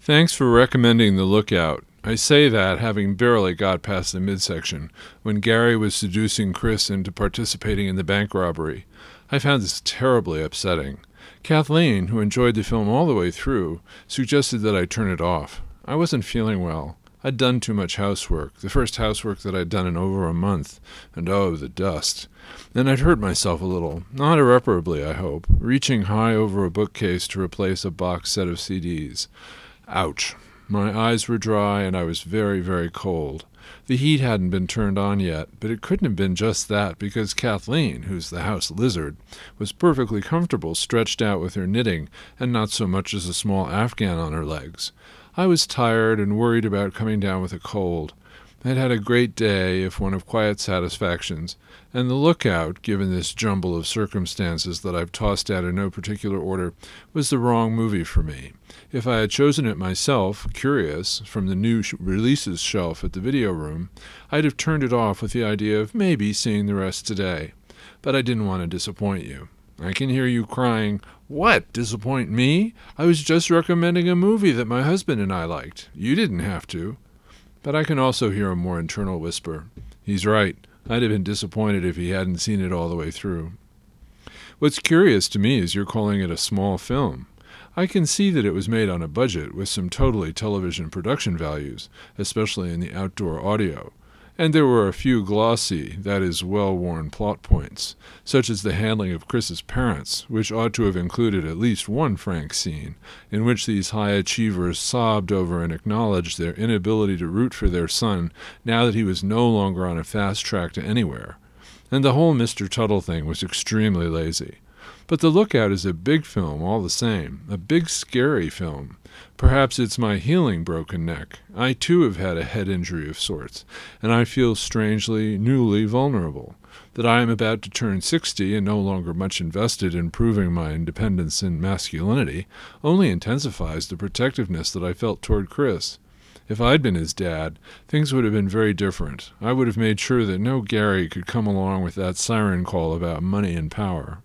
Thanks for recommending The Lookout. I say that having barely got past the midsection, when Gary was seducing Chris into participating in the bank robbery. I found this terribly upsetting. Kathleen, who enjoyed the film all the way through, suggested that I turn it off. I wasn't feeling well. I'd done too much housework, the first housework that I'd done in over a month, and oh, the dust. And I'd hurt myself a little, not irreparably, I hope, reaching high over a bookcase to replace a box set of CDs. Ouch. My eyes were dry, and I was very, very cold. The heat hadn't been turned on yet, but it couldn't have been just that, because Kathleen, who's the house lizard, was perfectly comfortable stretched out with her knitting, and not so much as a small afghan on her legs. I was tired and worried about coming down with a cold. I'd had a great day, if one of quiet satisfactions, and The Lookout, given this jumble of circumstances that I've tossed out in no particular order, was the wrong movie for me. If I had chosen it myself, curious, from the new releases shelf at the video room, I'd have turned it off with the idea of maybe seeing the rest today. But I didn't want to disappoint you. I can hear you crying, "What, disappoint me? I was just recommending a movie that my husband and I liked. You didn't have to." But I can also hear a more internal whisper. He's right. I'd have been disappointed if he hadn't seen it all the way through. What's curious to me is you're calling it a small film. I can see that it was made on a budget with some totally television production values, especially in the outdoor audio. And there were a few glossy, that is, well-worn plot points, such as the handling of Chris's parents, which ought to have included at least one frank scene, in which these high achievers sobbed over and acknowledged their inability to root for their son now that he was no longer on a fast track to anywhere. And the whole Mr. Tuttle thing was extremely lazy. But The Lookout is a big film all the same, a big scary film. Perhaps it's my healing broken neck. I too have had a head injury of sorts, and I feel strangely, newly vulnerable. That I am about to turn 60 and no longer much invested in proving my independence and masculinity only intensifies the protectiveness that I felt toward Chris. If I'd been his dad, things would have been very different. I would have made sure that no Gary could come along with that siren call about money and power.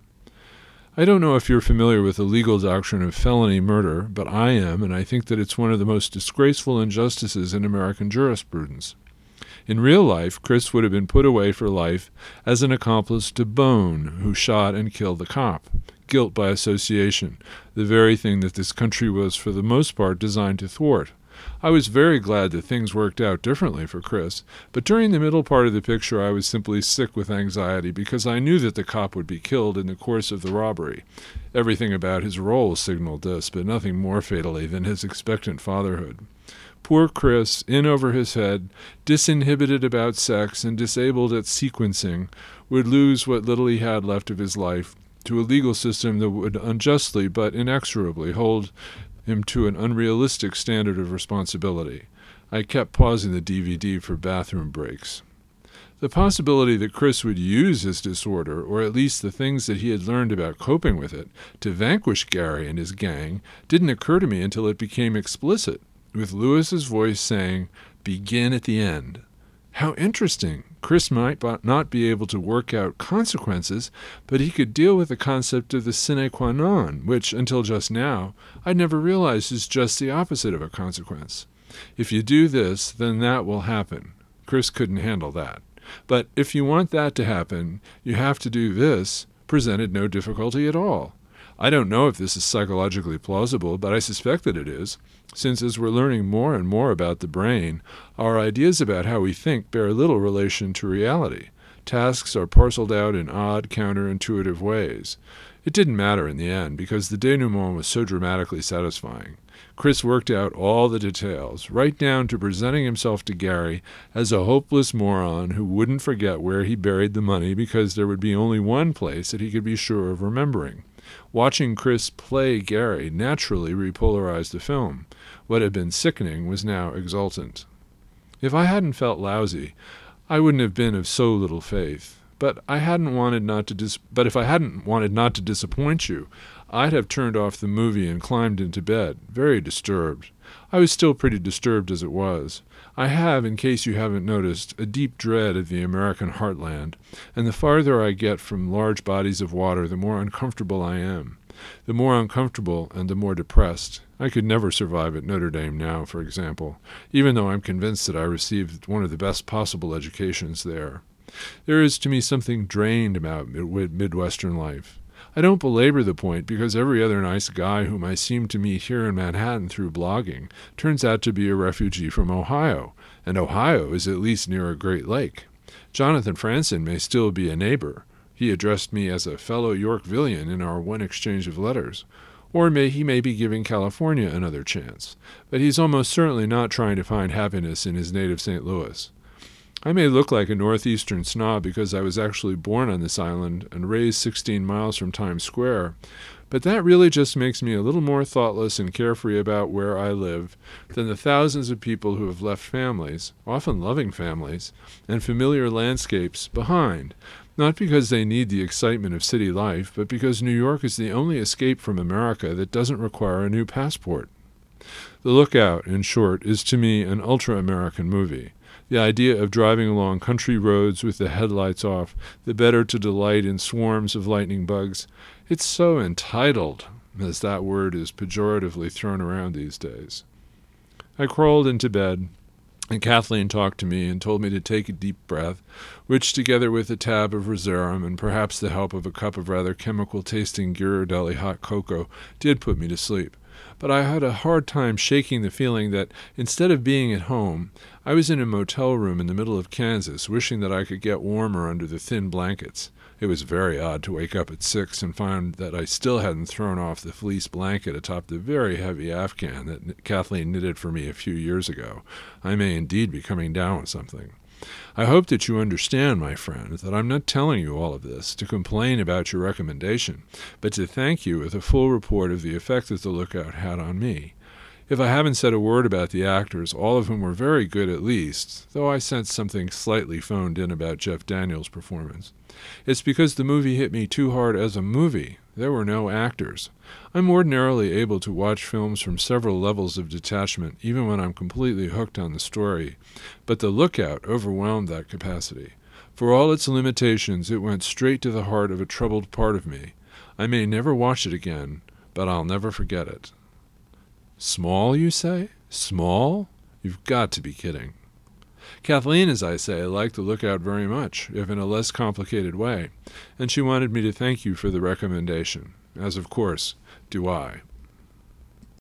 I don't know if you're familiar with the legal doctrine of felony murder, but I am, and I think that it's one of the most disgraceful injustices in American jurisprudence. In real life, Chris would have been put away for life as an accomplice to Bone, who shot and killed the cop. Guilt by association, the very thing that this country was for the most part designed to thwart. I was very glad that things worked out differently for Chris, but during the middle part of the picture I was simply sick with anxiety because I knew that the cop would be killed in the course of the robbery. Everything about his role signaled this, but nothing more fatally than his expectant fatherhood. Poor Chris, in over his head, disinhibited about sex and disabled at sequencing, would lose what little he had left of his life to a legal system that would unjustly but inexorably hold him to an unrealistic standard of responsibility. I kept pausing the DVD for bathroom breaks. The possibility that Chris would use his disorder, or at least the things that he had learned about coping with it, to vanquish Gary and his gang didn't occur to me until it became explicit, with Lewis's voice saying, "Begin at the end." How interesting! Chris might not be able to work out consequences, but he could deal with the concept of the sine qua non, which, until just now, I'd never realized is just the opposite of a consequence. If you do this, then that will happen. Chris couldn't handle that. But if you want that to happen, you have to do this, presented no difficulty at all. I don't know if this is psychologically plausible, but I suspect that it is, since as we're learning more and more about the brain, our ideas about how we think bear little relation to reality. Tasks are parceled out in odd, counterintuitive ways. It didn't matter in the end, because the denouement was so dramatically satisfying. Chris worked out all the details, right down to presenting himself to Gary as a hopeless moron who wouldn't forget where he buried the money because there would be only one place that he could be sure of remembering. Watching Chris play Gary naturally repolarized the film. What had been sickening was now exultant. If I hadn't felt lousy, I wouldn't have been of so little faith. But if I hadn't wanted not to disappoint you, I'd have turned off the movie and climbed into bed, very disturbed. I was still pretty disturbed as it was. I have, in case you haven't noticed, a deep dread of the American heartland, and the farther I get from large bodies of water, the more uncomfortable I am. The more uncomfortable and the more depressed. I could never survive at Notre Dame now, for example, even though I'm convinced that I received one of the best possible educations there. There is to me something drained about Midwestern life. I don't belabor the point because every other nice guy whom I seem to meet here in Manhattan through blogging turns out to be a refugee from Ohio, and Ohio is at least near a great lake. Jonathan Franzen may still be a neighbor. He addressed me as a fellow Yorkvillian in our one exchange of letters. Or he may be giving California another chance, but he's almost certainly not trying to find happiness in his native St. Louis. I may look like a northeastern snob because I was actually born on this island and raised 16 miles from Times Square, but that really just makes me a little more thoughtless and carefree about where I live than the thousands of people who have left families, often loving families, and familiar landscapes behind, not because they need the excitement of city life, but because New York is the only escape from America that doesn't require a new passport. The Lookout, in short, is to me an ultra-American movie. The idea of driving along country roads with the headlights off, the better to delight in swarms of lightning bugs. It's so entitled, as that word is pejoratively thrown around these days. I crawled into bed, and Kathleen talked to me and told me to take a deep breath, which, together with a tab of Rosarum and perhaps the help of a cup of rather chemical-tasting Ghirardelli hot cocoa, did put me to sleep. But I had a hard time shaking the feeling that, instead of being at home, I was in a motel room in the middle of Kansas, wishing that I could get warmer under the thin blankets. It was very odd to wake up at 6 and find that I still hadn't thrown off the fleece blanket atop the very heavy Afghan that Kathleen knitted for me a few years ago. I may indeed be coming down with something. I hope that you understand, my friend, that I'm not telling you all of this to complain about your recommendation, but to thank you with a full report of the effect that The Lookout had on me. If I haven't said a word about the actors, all of whom were very good at least, though I sensed something slightly phoned in about Jeff Daniels' performance, it's because the movie hit me too hard as a movie. There were no actors. I'm ordinarily able to watch films from several levels of detachment, even when I'm completely hooked on the story, but The Lookout overwhelmed that capacity. For all its limitations, it went straight to the heart of a troubled part of me. I may never watch it again, but I'll never forget it. Small, you say? Small? You've got to be kidding. Kathleen, as I say, liked The Lookout very much, if in a less complicated way, and she wanted me to thank you for the recommendation, as of course do I.